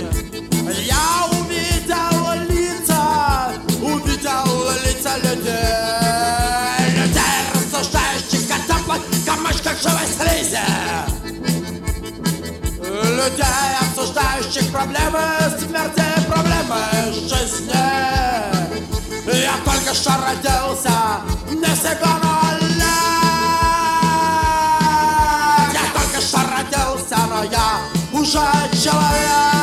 Я увидел лица людей, рассуждающих о теплых комочках живой слизи, людей, обсуждающих проблемы смерти, проблемы жизни. Я только что родился, не секунд лет. Я только что родился, но я уже человек.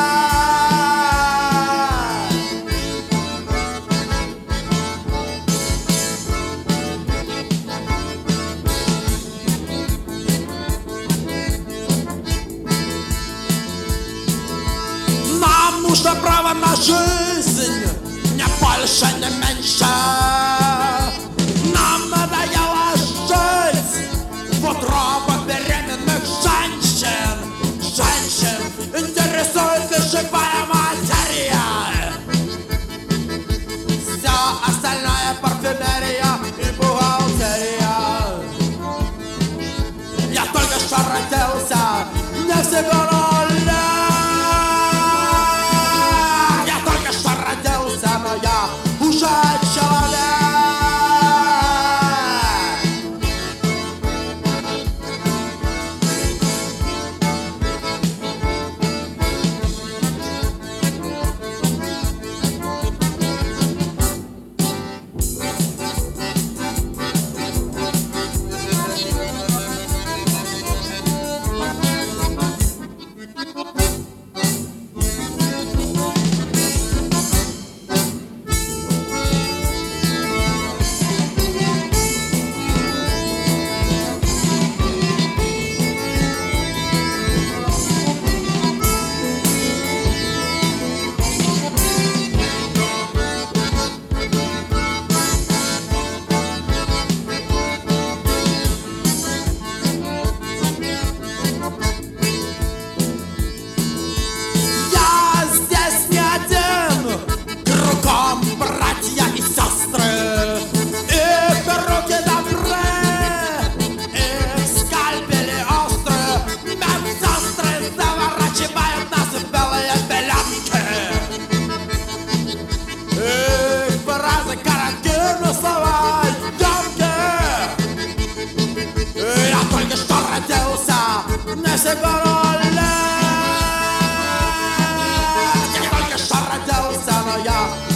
Нам нужно право на жизнь, не больше, не меньше. Нам надоело жить в утробах беременных женщин. Женщин интересует лишь живая материя. Все остальное парфюмерия и бухгалтерия. Я только что родился, не всего лет. Я только что родился, но я уже человек. Не секунд лет. Я только что родился, но я